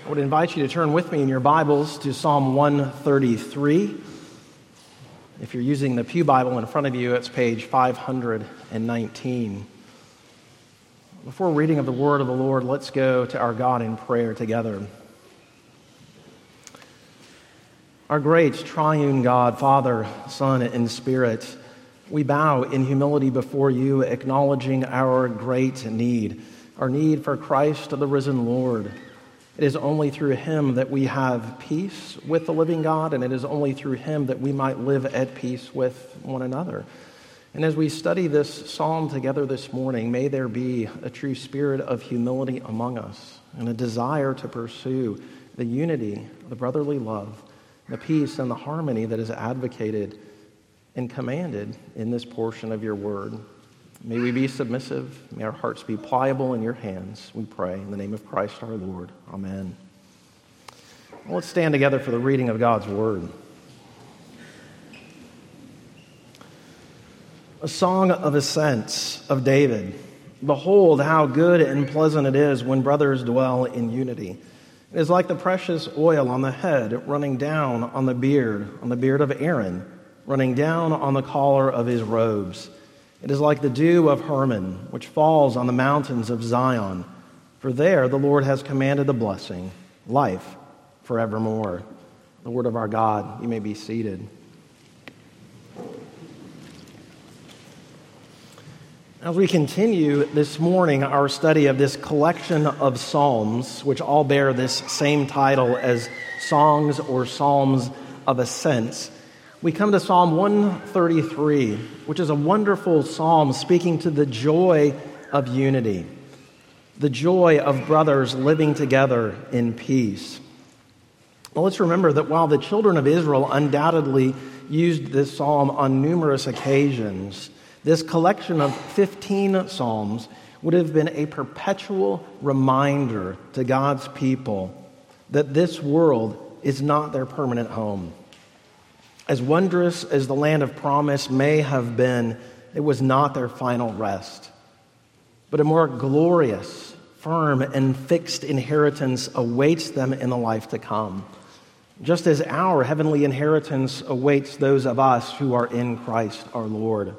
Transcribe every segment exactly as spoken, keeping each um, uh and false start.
I would invite you to turn with me in your Bibles to Psalm one thirty-three. If you're using the Pew Bible in front of you, it's page five hundred nineteen. Before reading of the word of the Lord, let's go to our God in prayer together. Our great triune God, Father, Son, and Spirit, we bow in humility before you, acknowledging our great need, our need for Christ, the risen Lord. It is only through him that we have peace with the living God, and it is only through him that we might live at peace with one another. And as we study this psalm together this morning, may there be a true spirit of humility among us and a desire to pursue the unity, the brotherly love, the peace and the harmony that is advocated and commanded in this portion of your word. May we be submissive. May our hearts be pliable in your hands, we pray, in the name of Christ our Lord. Amen. Well, let's stand together for the reading of God's word. A song of ascents of David. Behold, how good and pleasant it is when brothers dwell in unity. It is like the precious oil on the head, running down on the beard, on the beard of Aaron, running down on the collar of his robes. It is like the dew of Hermon, which falls on the mountains of Zion. For there the Lord has commanded the blessing, life forevermore. The word of our God. You may be seated. As we continue this morning our study of this collection of psalms, which all bear this same title as Songs or Psalms of Ascents, we come to Psalm one thirty-three, which is a wonderful psalm speaking to the joy of unity, the joy of brothers living together in peace. Well, let's remember that while the children of Israel undoubtedly used this psalm on numerous occasions, this collection of fifteen psalms would have been a perpetual reminder to God's people that this world is not their permanent home. As wondrous as the land of promise may have been, it was not their final rest. But a more glorious, firm, and fixed inheritance awaits them in the life to come, just as our heavenly inheritance awaits those of us who are in Christ our Lord.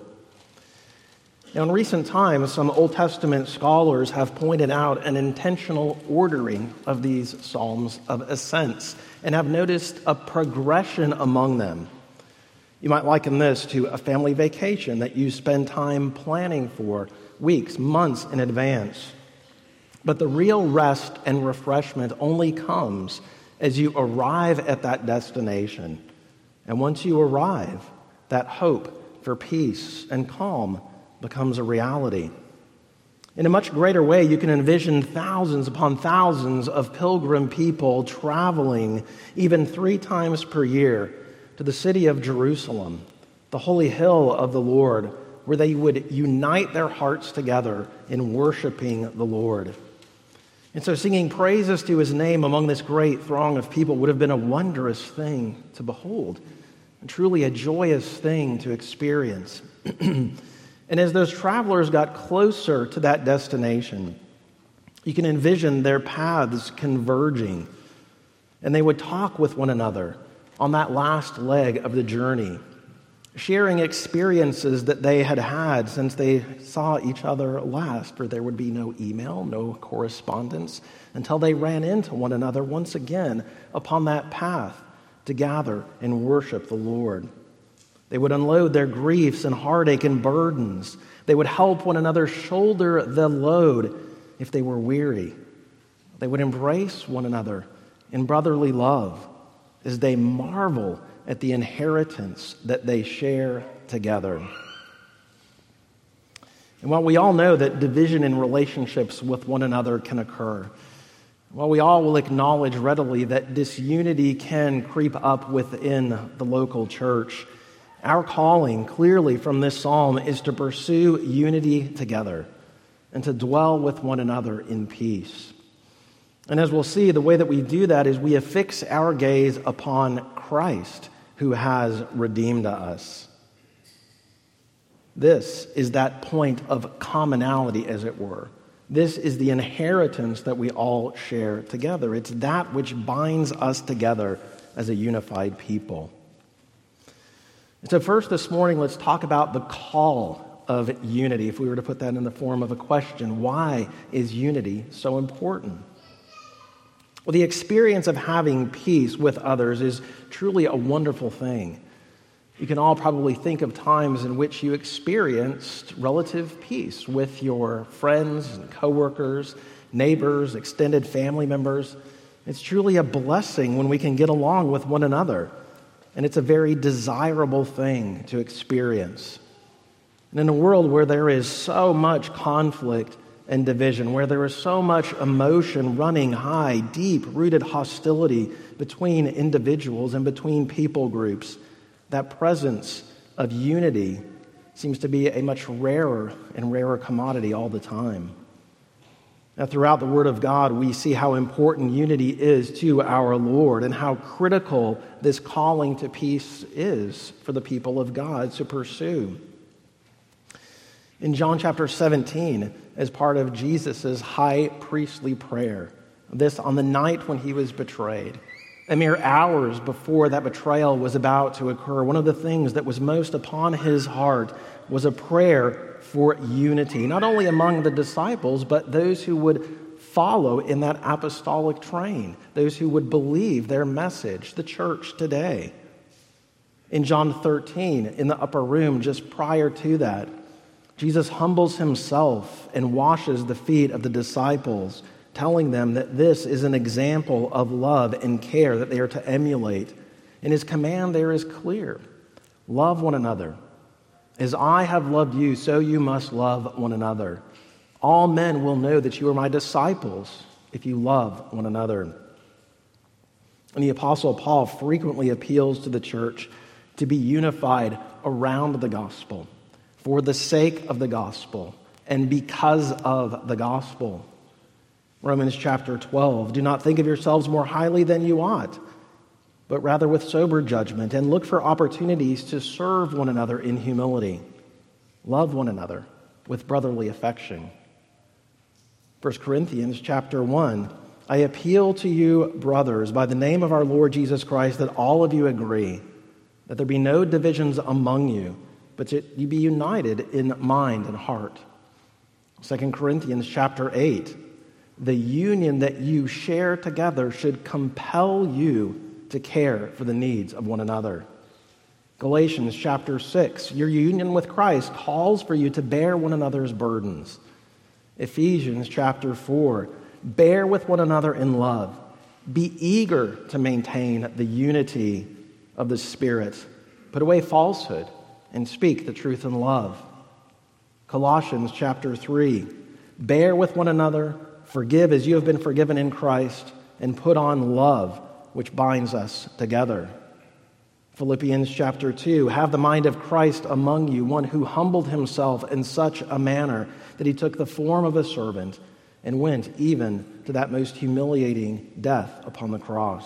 Now, in recent times, some Old Testament scholars have pointed out an intentional ordering of these psalms of ascents and have noticed a progression among them. You might liken this to a family vacation that you spend time planning for weeks, months in advance. But the real rest and refreshment only comes as you arrive at that destination. And once you arrive, that hope for peace and calm becomes a reality. In a much greater way, you can envision thousands upon thousands of pilgrim people traveling even three times per year to the city of Jerusalem, the holy hill of the Lord, where they would unite their hearts together in worshiping the Lord. And so singing praises to his name among this great throng of people would have been a wondrous thing to behold, and truly a joyous thing to experience. And as those travelers got closer to that destination, you can envision their paths converging, and they would talk with one another on that last leg of the journey, sharing experiences that they had had since they saw each other last, for there would be no email, no correspondence, until they ran into one another once again upon that path to gather and worship the Lord. They would unload their griefs and heartache and burdens. They would help one another shoulder the load if they were weary. They would embrace one another in brotherly love as they marvel at the inheritance that they share together. And while we all know that division in relationships with one another can occur, while we all will acknowledge readily that disunity can creep up within the local church, our calling clearly from this psalm is to pursue unity together and to dwell with one another in peace. And as we'll see, the way that we do that is we affix our gaze upon Christ, who has redeemed us. This is that point of commonality, as it were, This is the inheritance that we all share together. It's that which binds us together as a unified people. So first this morning, let's talk about the call of unity. If we were to put that in the form of a question, why is unity so important? Well, the experience of having peace with others is truly a wonderful thing. You can all probably think of times in which you experienced relative peace with your friends and coworkers, neighbors, extended family members. It's truly a blessing when we can get along with one another, and it's a very desirable thing to experience. And in a world where there is so much conflict and division, where there is so much emotion running high, deep-rooted hostility between individuals and between people groups, that presence of unity seems to be a much rarer and rarer commodity all the time. Now, throughout the Word of God, we see how important unity is to our Lord and how critical this calling to peace is for the people of God to pursue. In John chapter seventeen, as part of Jesus' high priestly prayer, this on the night when he was betrayed, a mere hours before that betrayal was about to occur, one of the things that was most upon his heart was a prayer for unity, not only among the disciples, but those who would follow in that apostolic train, those who would believe their message, the church today. In John thirteen, in the upper room just prior to that, Jesus humbles himself and washes the feet of the disciples, telling them that this is an example of love and care that they are to emulate. And his command there is clear. Love one another. As I have loved you, so you must love one another. All men will know that you are my disciples if you love one another. And the Apostle Paul frequently appeals to the church to be unified around the gospel, for the sake of the gospel, and because of the gospel. Romans chapter twelve, do not think of yourselves more highly than you ought, but rather with sober judgment, and look for opportunities to serve one another in humility. Love one another with brotherly affection. First Corinthians chapter one, I appeal to you, brothers, by the name of our Lord Jesus Christ, that all of you agree, that there be no divisions among you, but that you be united in mind and heart. Second Corinthians chapter eight, the union that you share together should compel you to care for the needs of one another. Galatians chapter six, your union with Christ calls for you to bear one another's burdens. Ephesians chapter four, bear with one another in love. Be eager to maintain the unity of the Spirit. Put away falsehood and speak the truth in love. Colossians chapter three, bear with one another, forgive as you have been forgiven in Christ, and put on love, which binds us together. Philippians chapter two, have the mind of Christ among you, one who humbled himself in such a manner that he took the form of a servant and went even to that most humiliating death upon the cross.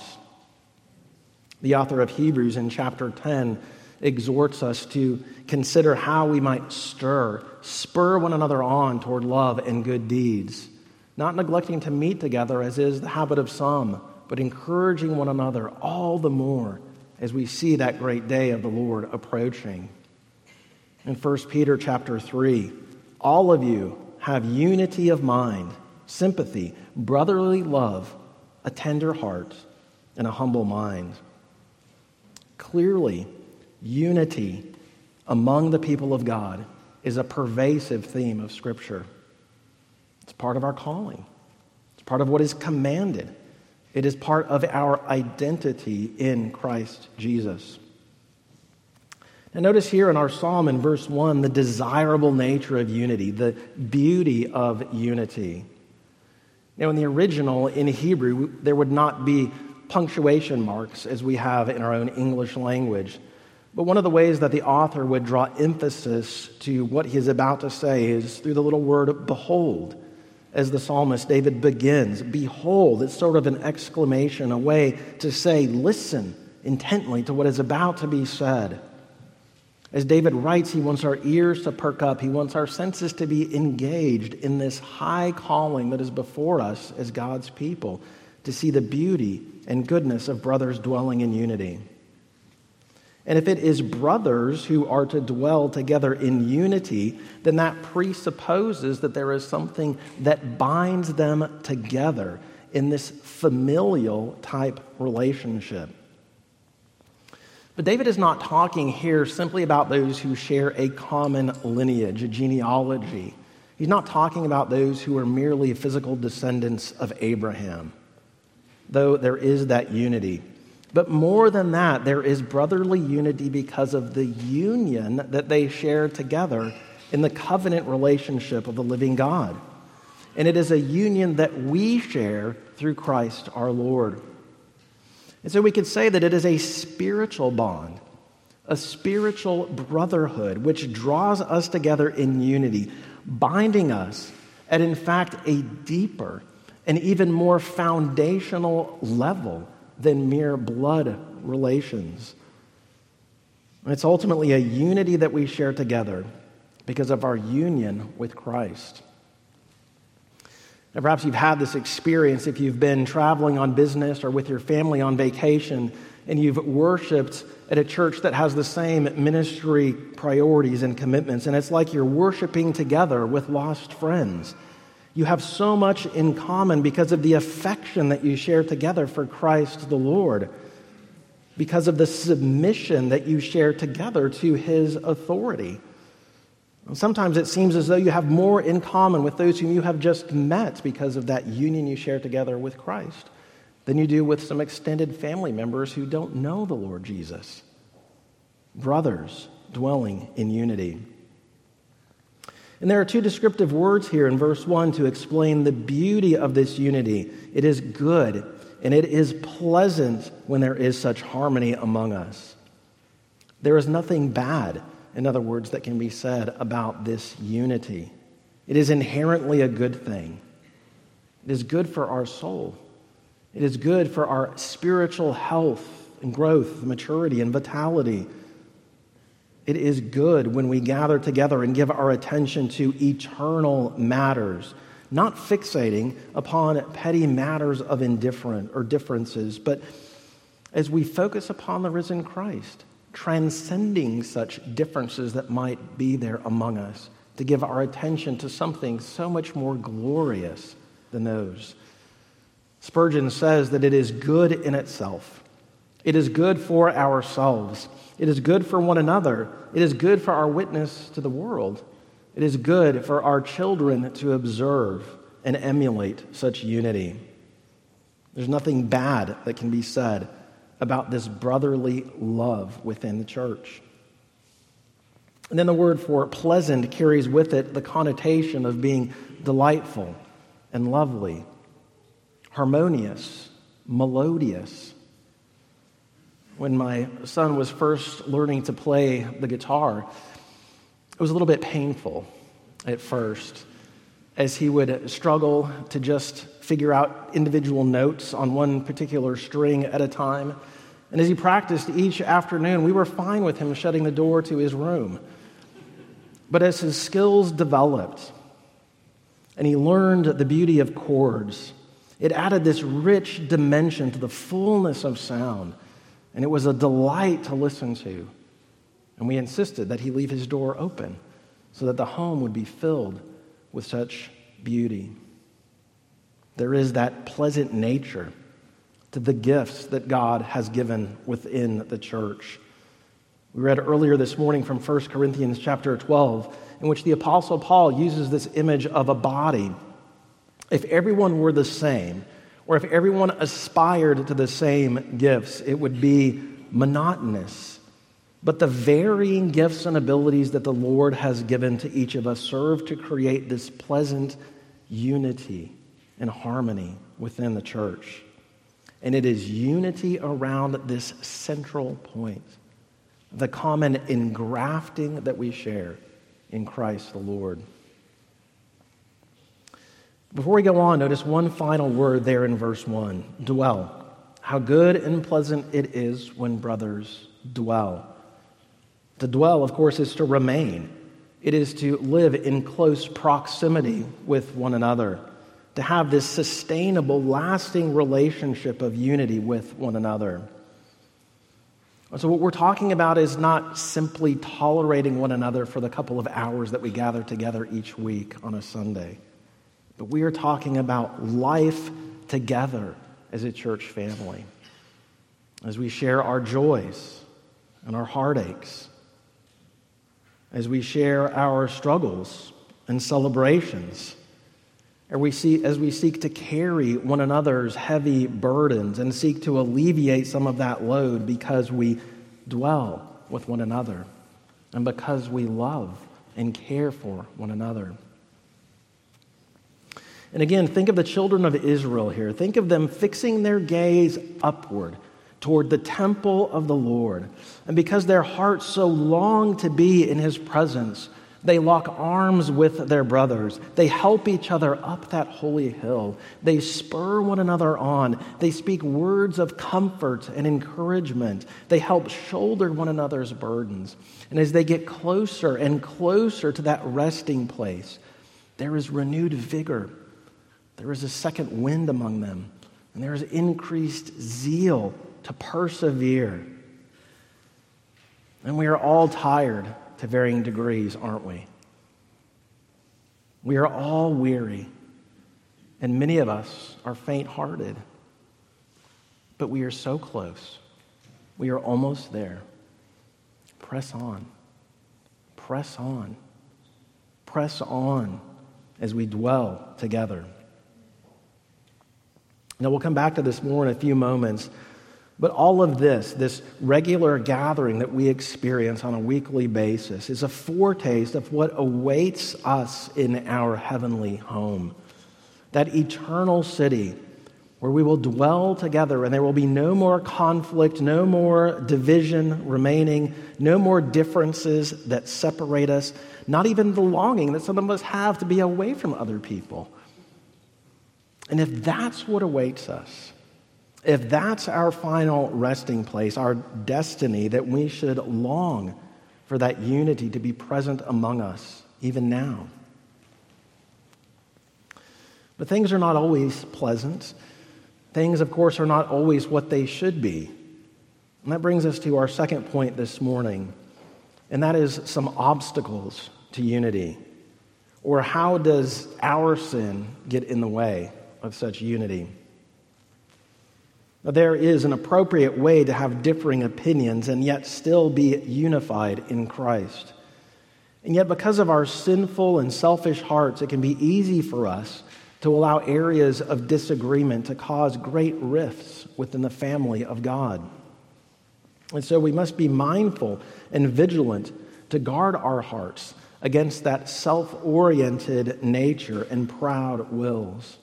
The author of Hebrews in chapter ten exhorts us to consider how we might stir, spur one another on toward love and good deeds, not neglecting to meet together as is the habit of some, but encouraging one another all the more as we see that great day of the Lord approaching. In First Peter chapter three, all of you have unity of mind, sympathy, brotherly love, a tender heart, and a humble mind. Clearly, unity among the people of God is a pervasive theme of Scripture. It's part of our calling. It's part of what is commanded. It is part of our identity in Christ Jesus. Now notice here in our psalm in verse one, the desirable nature of unity, the beauty of unity. Now in the original, in Hebrew, there would not be punctuation marks as we have in our own English language. But one of the ways that the author would draw emphasis to what he is about to say is through the little word behold. As the psalmist David begins, behold, it's sort of an exclamation, a way to say, listen intently to what is about to be said. As David writes, he wants our ears to perk up. He wants our senses to be engaged in this high calling that is before us as God's people, to see the beauty and goodness of brothers dwelling in unity. And if it is brothers who are to dwell together in unity, then that presupposes that there is something that binds them together in this familial type relationship. But David is not talking here simply about those who share a common lineage, a genealogy. He's not talking about those who are merely physical descendants of Abraham, though there is that unity. But more than that, there is brotherly unity because of the union that they share together in the covenant relationship of the living God. And it is a union that we share through Christ our Lord. And so we could say that it is a spiritual bond, a spiritual brotherhood, which draws us together in unity, binding us at, in fact, a deeper and even more foundational level than mere blood relations. And it's ultimately a unity that we share together because of our union with Christ. Now, perhaps you've had this experience if you've been traveling on business or with your family on vacation and you've worshiped at a church that has the same ministry priorities and commitments, and it's like you're worshiping together with lost friends. You have so much in common because of the affection that you share together for Christ the Lord, because of the submission that you share together to His authority. Sometimes it seems as though you have more in common with those whom you have just met because of that union you share together with Christ than you do with some extended family members who don't know the Lord Jesus. Brothers dwelling in unity. And there are two descriptive words here in verse one to explain the beauty of this unity. It is good and it is pleasant when there is such harmony among us. There is nothing bad, in other words, that can be said about this unity. It is inherently a good thing. It is good for our soul. It is good for our spiritual health and growth, maturity and vitality. It is good when we gather together and give our attention to eternal matters, not fixating upon petty matters of indifferent or differences, but as we focus upon the risen Christ, transcending such differences that might be there among us, to give our attention to something so much more glorious than those. Spurgeon says that it is good in itself. It is good for ourselves. It is good for one another. It is good for our witness to the world. It is good for our children to observe and emulate such unity. There's nothing bad that can be said about this brotherly love within the church. And then the word for pleasant carries with it the connotation of being delightful and lovely, harmonious, melodious. When my son was first learning to play the guitar, it was a little bit painful at first, as he would struggle to just figure out individual notes on one particular string at a time. And as he practiced each afternoon, we were fine with him shutting the door to his room. But as his skills developed and he learned the beauty of chords, it added this rich dimension to the fullness of sound. And it was a delight to listen to. And we insisted that he leave his door open so that the home would be filled with such beauty. There is that pleasant nature to the gifts that God has given within the church. We read earlier this morning from First Corinthians chapter twelve, in which the Apostle Paul uses this image of a body. If everyone were the same, or if everyone aspired to the same gifts, it would be monotonous. But the varying gifts and abilities that the Lord has given to each of us serve to create this pleasant unity and harmony within the church. And it is unity around this central point, the common engrafting that we share in Christ the Lord. Before we go on, notice one final word there in verse one, dwell. How good and pleasant it is when brothers dwell. To dwell, of course, is to remain. It is to live in close proximity with one another, to have this sustainable, lasting relationship of unity with one another. So what we're talking about is not simply tolerating one another for the couple of hours that we gather together each week on a Sunday, but we are talking about life together as a church family, as we share our joys and our heartaches, as we share our struggles and celebrations, as we, see, as we seek to carry one another's heavy burdens and seek to alleviate some of that load because we dwell with one another and because we love and care for one another. And again, think of the children of Israel here. Think of them fixing their gaze upward toward the temple of the Lord. And because their hearts so long to be in His presence, they lock arms with their brothers. They help each other up that holy hill. They spur one another on. They speak words of comfort and encouragement. They help shoulder one another's burdens. And as they get closer and closer to that resting place, there is renewed vigor. There is a second wind among them. And there is increased zeal to persevere. And we are all tired to varying degrees, aren't we? We are all weary, and many of us are faint-hearted. But we are so close. We are almost there. Press on. Press on. Press on as we dwell together. Now, we'll come back to this more in a few moments. But all of this, this regular gathering that we experience on a weekly basis, is a foretaste of what awaits us in our heavenly home. That eternal city where we will dwell together and there will be no more conflict, no more division remaining, no more differences that separate us, not even the longing that some of us have to be away from other people. And if that's what awaits us, if that's our final resting place, our destiny, that we should long for that unity to be present among us, even now. But things are not always pleasant. Things, of course, are not always what they should be. And that brings us to our second point this morning, and that is some obstacles to unity. Or how does our sin get in the way of such unity? Now, there is an appropriate way to have differing opinions and yet still be unified in Christ. And yet, because of our sinful and selfish hearts, it can be easy for us to allow areas of disagreement to cause great rifts within the family of God. And so we must be mindful and vigilant to guard our hearts against that self-oriented nature and proud wills.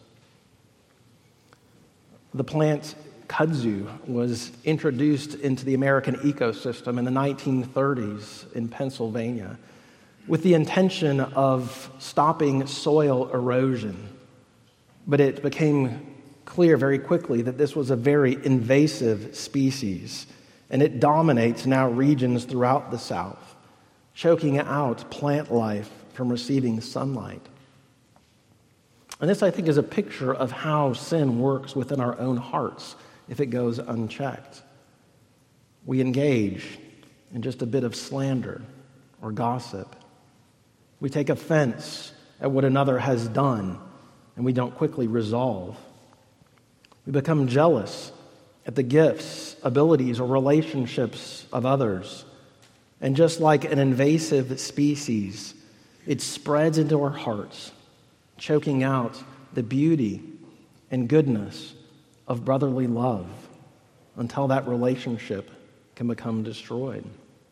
The plant kudzu was introduced into the American ecosystem in the nineteen thirties in Pennsylvania with the intention of stopping soil erosion. But it became clear very quickly that this was a very invasive species, and it dominates now regions throughout the South, choking out plant life from receiving sunlight. And this, I think, is a picture of how sin works within our own hearts if it goes unchecked. We engage in just a bit of slander or gossip. We take offense at what another has done, and we don't quickly resolve. We become jealous at the gifts, abilities, or relationships of others. And just like an invasive species, it spreads into our hearts, choking out the beauty and goodness of brotherly love until that relationship can become destroyed.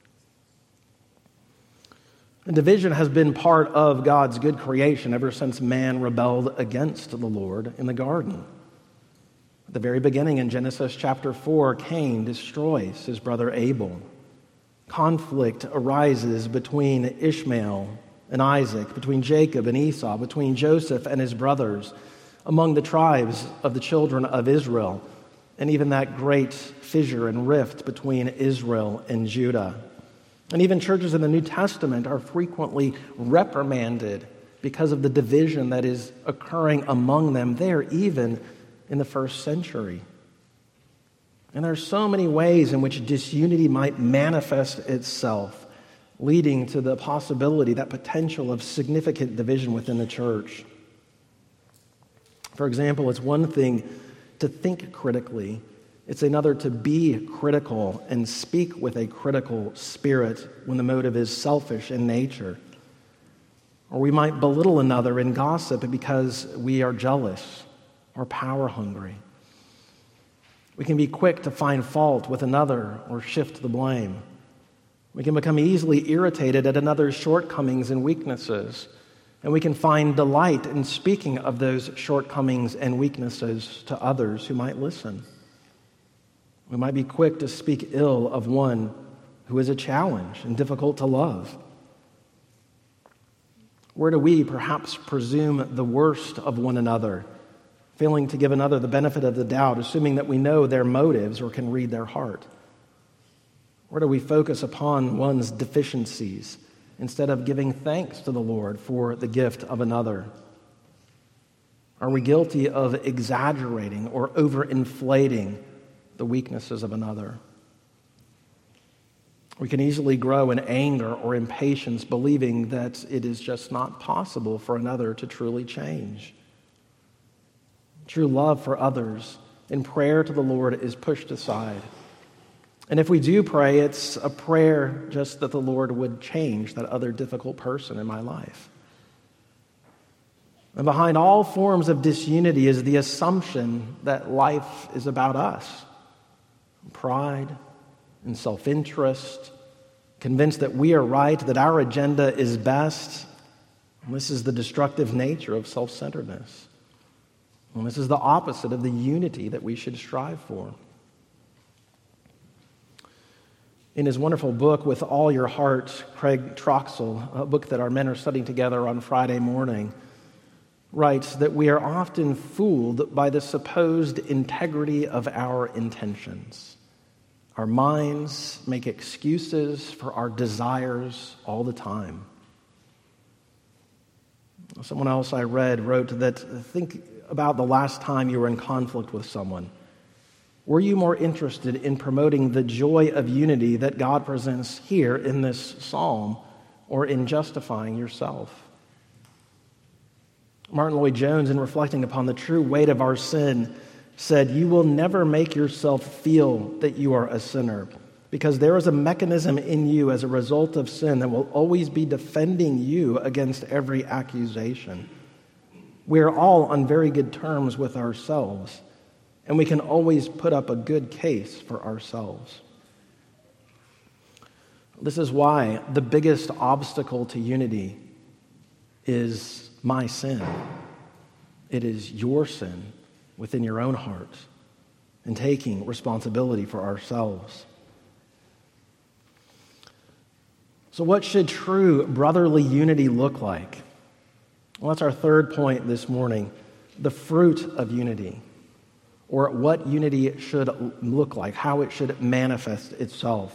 And division has been part of God's good creation ever since man rebelled against the Lord in the garden. At the very beginning in Genesis chapter four, Cain destroys his brother Abel. Conflict arises between Ishmael and Isaac, between Jacob and Esau, between Joseph and his brothers, among the tribes of the children of Israel, and even that great fissure and rift between Israel and Judah. And even churches in the New Testament are frequently reprimanded because of the division that is occurring among them there, even in the first century. And there are so many ways in which disunity might manifest itself, leading to the possibility, that potential of significant division within the church. For example, it's one thing to think critically. It's another to be critical and speak with a critical spirit when the motive is selfish in nature. Or we might belittle another in gossip because we are jealous or power hungry. We can be quick to find fault with another or shift the blame. We can become easily irritated at another's shortcomings and weaknesses, and we can find delight in speaking of those shortcomings and weaknesses to others who might listen. We might be quick to speak ill of one who is a challenge and difficult to love. Where do we perhaps presume the worst of one another, failing to give another the benefit of the doubt, assuming that we know their motives or can read their heart? Where do we focus upon one's deficiencies instead of giving thanks to the Lord for the gift of another? Are we guilty of exaggerating or overinflating the weaknesses of another? We can easily grow in anger or impatience, believing that it is just not possible for another to truly change. True love for others in prayer to the Lord is pushed aside. And if we do pray, it's a prayer just that the Lord would change that other difficult person in my life. And behind all forms of disunity is the assumption that life is about us. Pride and self-interest, convinced that we are right, that our agenda is best. And this is the destructive nature of self-centeredness. And this is the opposite of the unity that we should strive for. In his wonderful book, With All Your Heart, Craig Troxel, a book that our men are studying together on Friday morning, writes that we are often fooled by the supposed integrity of our intentions. Our minds make excuses for our desires all the time. Someone else I read wrote that, think about the last time you were in conflict with someone. Were you more interested in promoting the joy of unity that God presents here in this psalm, or in justifying yourself? Martin Lloyd-Jones, in reflecting upon the true weight of our sin, said, "You will never make yourself feel that you are a sinner, because there is a mechanism in you as a result of sin that will always be defending you against every accusation. We are all on very good terms with ourselves, and we can always put up a good case for ourselves." This is why the biggest obstacle to unity is my sin. It is your sin within your own heart, and taking responsibility for ourselves. So what should true brotherly unity look like? Well, that's our third point this morning, the fruit of unity, or what unity should look like, how it should manifest itself.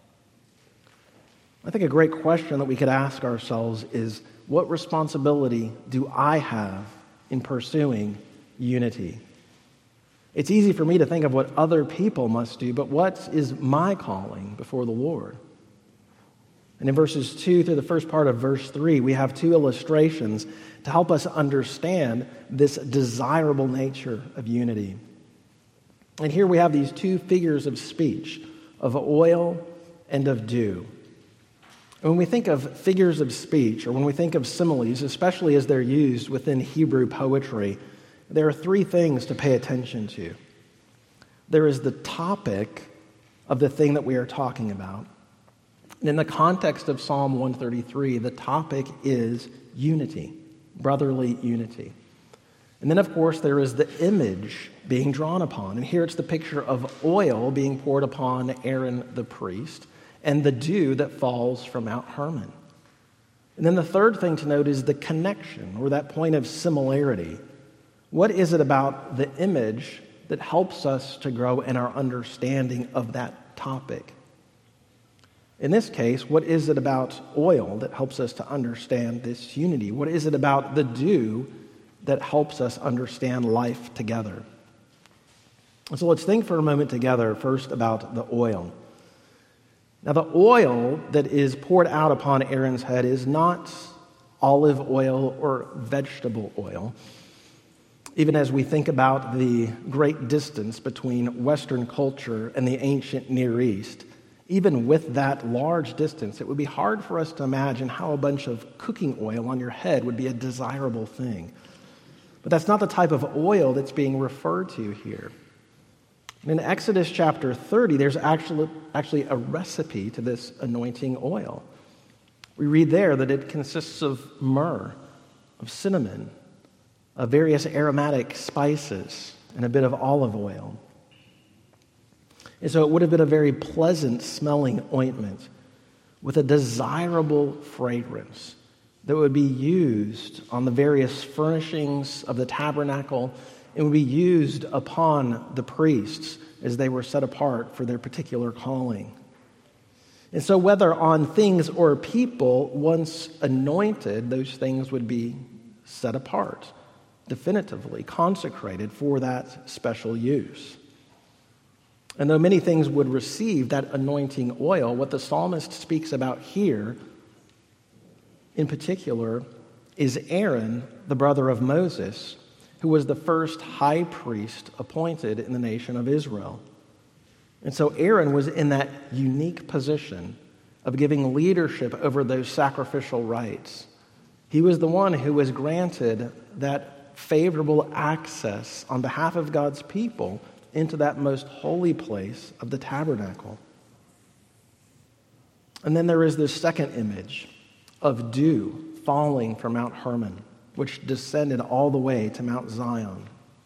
I think a great question that we could ask ourselves is, what responsibility do I have in pursuing unity? It's easy for me to think of what other people must do, but what is my calling before the Lord? And in verses two through the first part of verse three, we have two illustrations to help us understand this desirable nature of unity. And here we have these two figures of speech, of oil and of dew. And when we think of figures of speech, or when we think of similes, especially as they're used within Hebrew poetry, there are three things to pay attention to. There is the topic of the thing that we are talking about. And in the context of Psalm one thirty-three, the topic is unity, brotherly unity. And then, of course, there is the image being drawn upon. And here it's the picture of oil being poured upon Aaron the priest, and the dew that falls from Mount Hermon. And then the third thing to note is the connection, or that point of similarity. What is it about the image that helps us to grow in our understanding of that topic? In this case, what is it about oil that helps us to understand this unity? What is it about the dew that helps us understand life together? And so let's think for a moment together first about the oil. Now, the oil that is poured out upon Aaron's head is not olive oil or vegetable oil. Even as we think about the great distance between Western culture and the ancient Near East, even with that large distance, it would be hard for us to imagine how a bunch of cooking oil on your head would be a desirable thing. But that's not the type of oil that's being referred to here. In Exodus chapter thirty, there's actually, actually a recipe to this anointing oil. We read there that it consists of myrrh, of cinnamon, of various aromatic spices, and a bit of olive oil. And so it would have been a very pleasant smelling ointment with a desirable fragrance that would be used on the various furnishings of the tabernacle and would be used upon the priests as they were set apart for their particular calling. And so whether on things or people, once anointed, those things would be set apart, definitively consecrated for that special use. And though many things would receive that anointing oil, what the psalmist speaks about here, in particular, is Aaron, the brother of Moses, who was the first high priest appointed in the nation of Israel. And so Aaron was in that unique position of giving leadership over those sacrificial rites. He was the one who was granted that favorable access on behalf of God's people into that most holy place of the tabernacle. And then there is this second image of dew falling from Mount Hermon, which descended all the way to Mount Zion.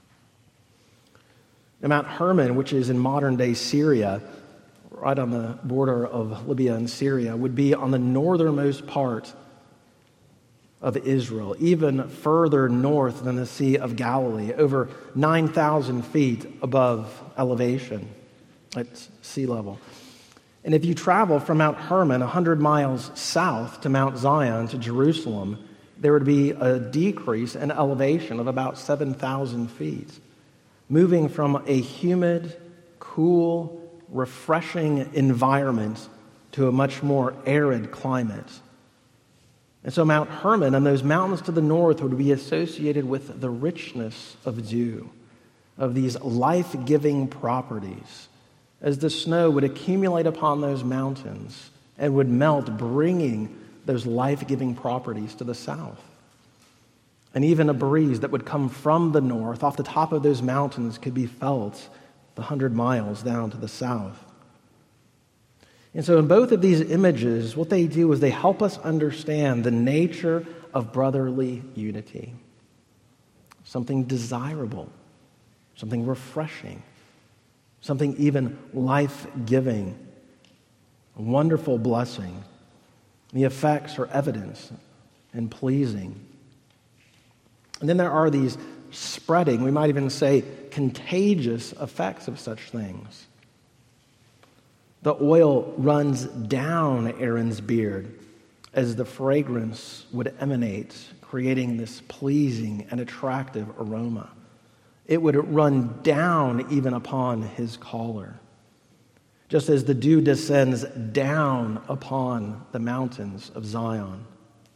Now, Mount Hermon, which is in modern-day Syria, right on the border of Libya and Syria, would be on the northernmost part of Israel, even further north than the Sea of Galilee, over nine thousand feet above elevation at sea level. And if you travel from Mount Hermon one hundred miles south to Mount Zion, to Jerusalem, there would be a decrease in elevation of about seven thousand feet, moving from a humid, cool, refreshing environment to a much more arid climate. And so Mount Hermon and those mountains to the north would be associated with the richness of dew, of these life-giving properties, as the snow would accumulate upon those mountains and would melt, bringing those life-giving properties to the south. And even a breeze that would come from the north, off the top of those mountains, could be felt the hundred miles down to the south. And so in both of these images, what they do is they help us understand the nature of brotherly unity. Something desirable, something refreshing, something even life-giving, a wonderful blessing. The effects are evident and pleasing. And then there are these spreading, we might even say contagious effects of such things. The oil runs down Aaron's beard as the fragrance would emanate, creating this pleasing and attractive aroma. It would run down even upon his collar, just as the dew descends down upon the mountains of Zion.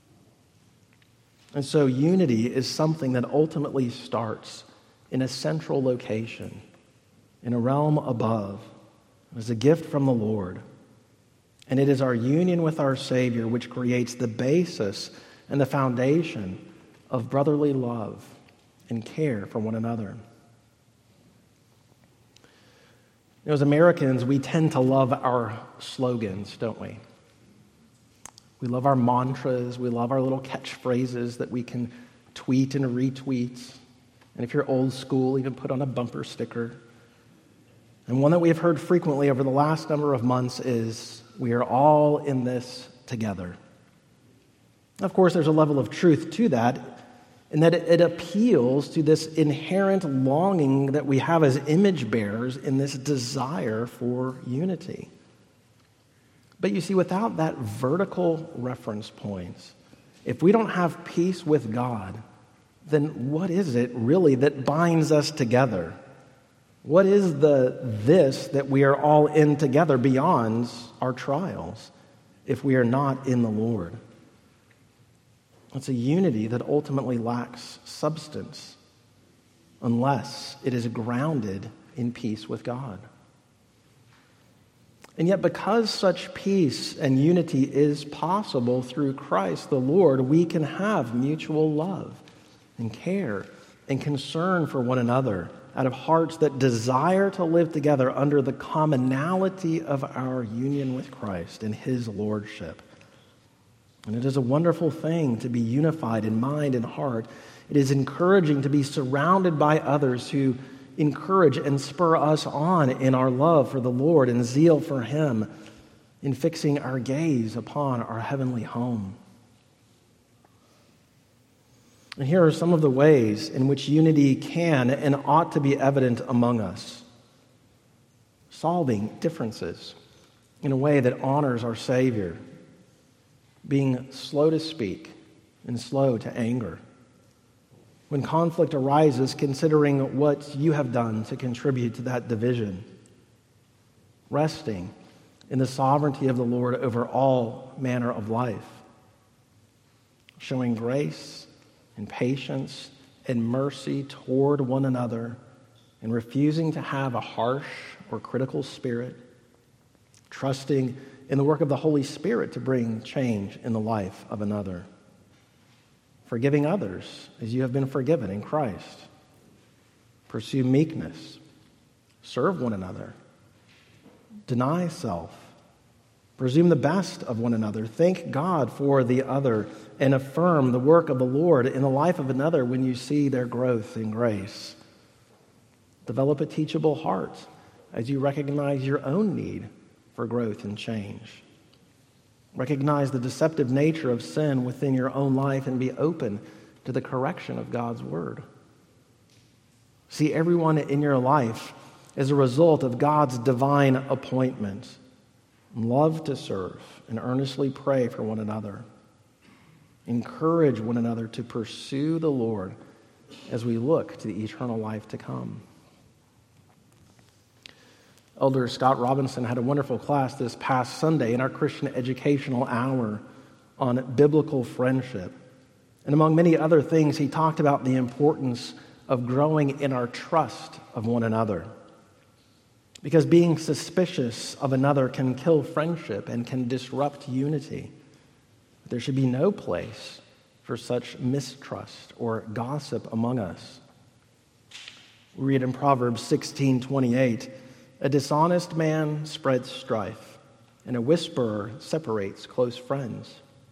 And so unity is something that ultimately starts in a central location, in a realm above. It is a gift from the Lord. And it is our union with our Savior which creates the basis and the foundation of brotherly love and care for one another. You know, as Americans, we tend to love our slogans, don't we? We love our mantras. We love our little catchphrases that we can tweet and retweet. And if you're old school, even put on a bumper sticker. And one that we have heard frequently over the last number of months is, we are all in this together. Of course, there's a level of truth to that, in that it appeals to this inherent longing that we have as image bearers in this desire for unity. But you see, without that vertical reference point, if we don't have peace with God, then what is it really that binds us together? What is the this that we are all in together beyond our trials if we are not in the Lord? It's a unity that ultimately lacks substance unless it is grounded in peace with God. And yet, because such peace and unity is possible through Christ the Lord, we can have mutual love and care and concern for one another out of hearts that desire to live together under the commonality of our union with Christ and His lordship. And it is a wonderful thing to be unified in mind and heart. It is encouraging to be surrounded by others who encourage and spur us on in our love for the Lord and zeal for Him in fixing our gaze upon our heavenly home. And here are some of the ways in which unity can and ought to be evident among us. Solving differences in a way that honors our Savior. Being slow to speak and slow to anger. When conflict arises, considering what you have done to contribute to that division. Resting in the sovereignty of the Lord over all manner of life. Showing grace and patience and mercy toward one another and refusing to have a harsh or critical spirit. Trusting in the work of the Holy Spirit to bring change in the life of another. Forgiving others as you have been forgiven in Christ. Pursue meekness. Serve one another. Deny self. Presume the best of one another. Thank God for the other and affirm the work of the Lord in the life of another when you see their growth in grace. Develop a teachable heart as you recognize your own need for growth and change. Recognize the deceptive nature of sin within your own life and be open to the correction of God's word. See everyone in your life as a result of God's divine appointment. Love to serve and earnestly pray for one another. Encourage one another to pursue the Lord as we look to the eternal life to come. Elder Scott Robinson had a wonderful class this past Sunday in our Christian educational hour on biblical friendship. And among many other things, he talked about the importance of growing in our trust of one another. Because being suspicious of another can kill friendship and can disrupt unity. There should be no place for such mistrust or gossip among us. We read in Proverbs sixteen twenty-eight, a dishonest man spreads strife, and a whisperer separates close friends.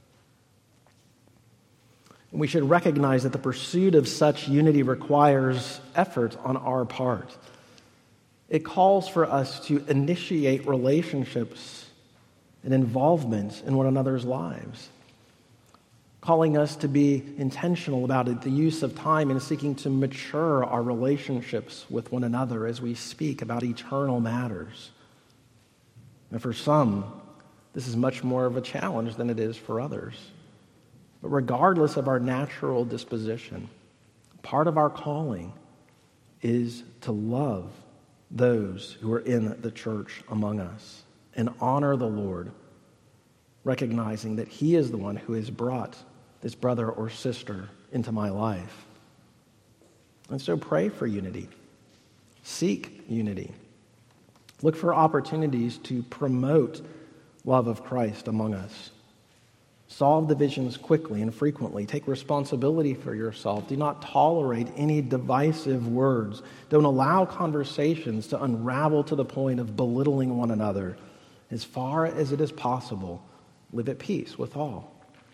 And we should recognize that the pursuit of such unity requires effort on our part. It calls for us to initiate relationships and involvement in one another's lives, calling us to be intentional about it, the use of time in seeking to mature our relationships with one another as we speak about eternal matters. And for some, this is much more of a challenge than it is for others. But regardless of our natural disposition, part of our calling is to love those who are in the church among us and honor the Lord, recognizing that He is the one who has brought this brother or sister into my life. And so pray for unity. Seek unity. Look for opportunities to promote love of Christ among us. Solve divisions quickly and frequently. Take responsibility for yourself. Do not tolerate any divisive words. Don't allow conversations to unravel to the point of belittling one another. As far as it is possible, live at peace with all.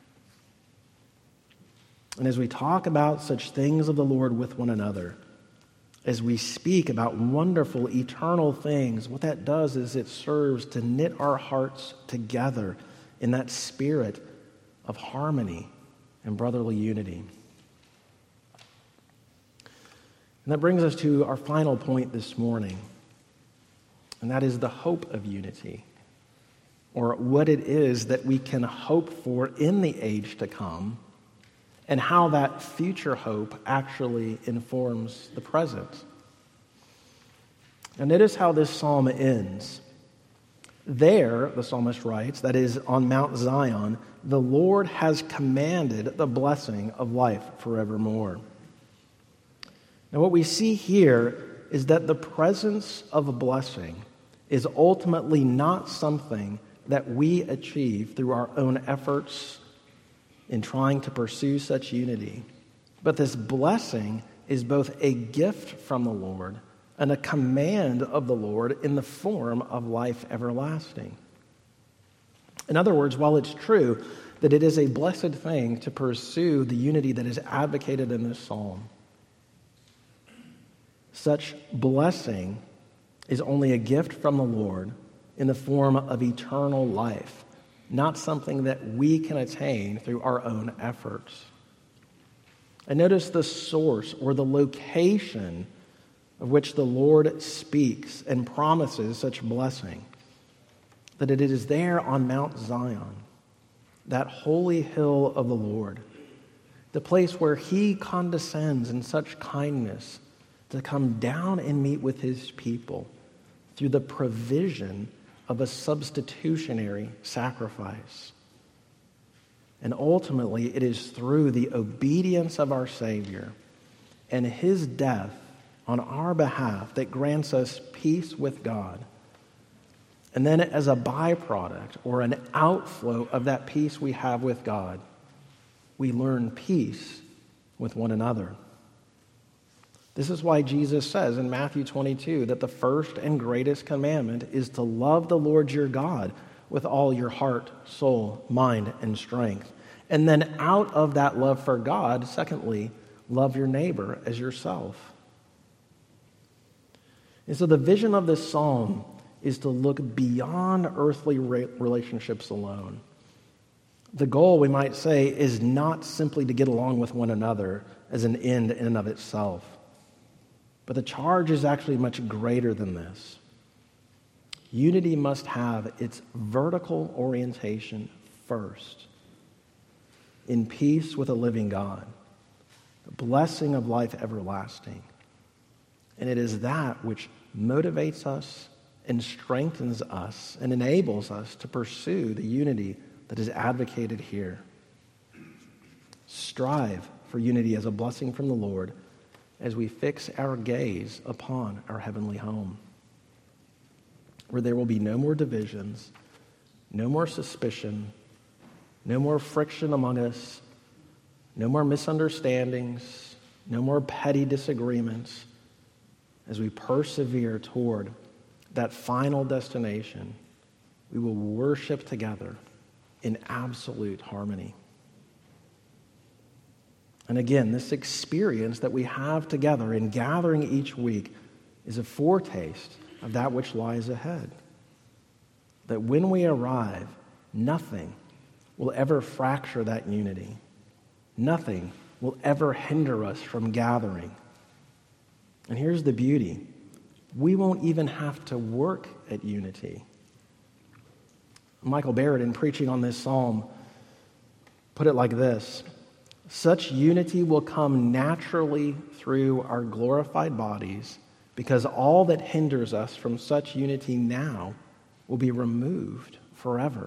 And as we talk about such things of the Lord with one another, as we speak about wonderful eternal things, what that does is it serves to knit our hearts together in that spirit of harmony and brotherly unity. And that brings us to our final point this morning, and that is the hope of unity. or what it is that we can hope for in the age to come, and how that future hope actually informs the present. And notice how this psalm ends. There, the psalmist writes, that is on Mount Zion, the Lord has commanded the blessing of life forevermore. Now what we see here is that the presence of a blessing is ultimately not something that we achieve through our own efforts in trying to pursue such unity. But this blessing is both a gift from the Lord and a command of the Lord in the form of life everlasting. In other words, while it's true that it is a blessed thing to pursue the unity that is advocated in this psalm, such blessing is only a gift from the Lord in the form of eternal life, not something that we can attain through our own efforts. And notice the source or the location of which the Lord speaks and promises such blessing, that it is there on Mount Zion, that holy hill of the Lord, the place where he condescends in such kindness to come down and meet with his people through the provision of a substitutionary sacrifice. And ultimately, it is through the obedience of our Savior and his death on our behalf that grants us peace with God. And then as a byproduct or an outflow of that peace we have with God, we learn peace with one another. This is why Jesus says in Matthew twenty-two that the first and greatest commandment is to love the Lord your God with all your heart, soul, mind, and strength. And then out of that love for God, secondly, love your neighbor as yourself. And so the vision of this psalm is to look beyond earthly relationships alone. The goal, we might say, is not simply to get along with one another as an end in and of itself. But the charge is actually much greater than this. Unity must have its vertical orientation first, in peace with a living God, the blessing of life everlasting. And it is that which motivates us and strengthens us and enables us to pursue the unity that is advocated here. Strive for unity as a blessing from the Lord as we fix our gaze upon our heavenly home, where there will be no more divisions, no more suspicion, no more friction among us, no more misunderstandings, no more petty disagreements, as we persevere toward that final destination. We will worship together in absolute harmony. And again, this experience that we have together in gathering each week is a foretaste of that which lies ahead. That when we arrive, nothing will ever fracture that unity. Nothing will ever hinder us from gathering. And here's the beauty. We won't even have to work at unity. Michael Barrett, in preaching on this psalm, put it like this: such unity will come naturally through our glorified bodies, because all that hinders us from such unity now will be removed forever.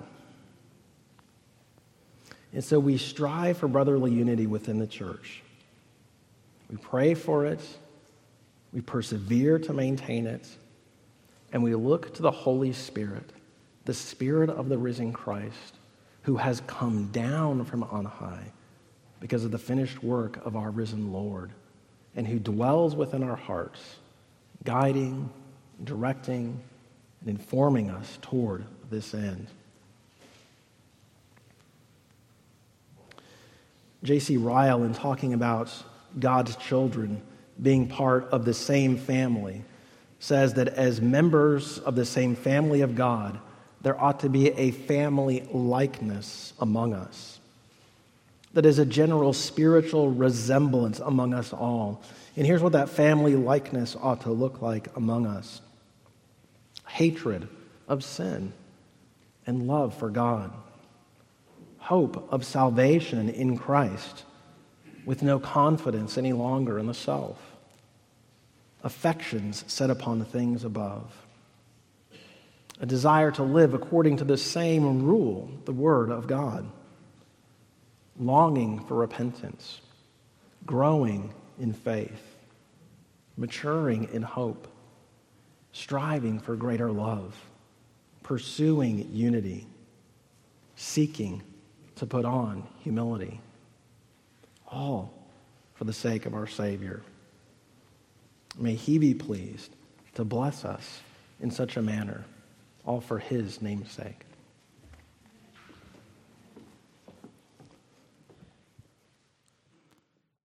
And so we strive for brotherly unity within the church. We pray for it, we persevere to maintain it, and we look to the Holy Spirit, the Spirit of the risen Christ, who has come down from on high because of the finished work of our risen Lord, and who dwells within our hearts, guiding, directing, and informing us toward this end. J C Ryle, in talking about God's children being part of the same family, says that as members of the same family of God, there ought to be a family likeness among us. That is a general spiritual resemblance among us all. And here's what that family likeness ought to look like among us: hatred of sin, and love for God, hope of salvation in Christ with no confidence any longer in the self, affections set upon the things above, a desire to live according to the same rule, the Word of God, longing for repentance, growing in faith, maturing in hope, striving for greater love, pursuing unity, seeking to put on humility, all for the sake of our Savior. May He be pleased to bless us in such a manner, all for His name's sake.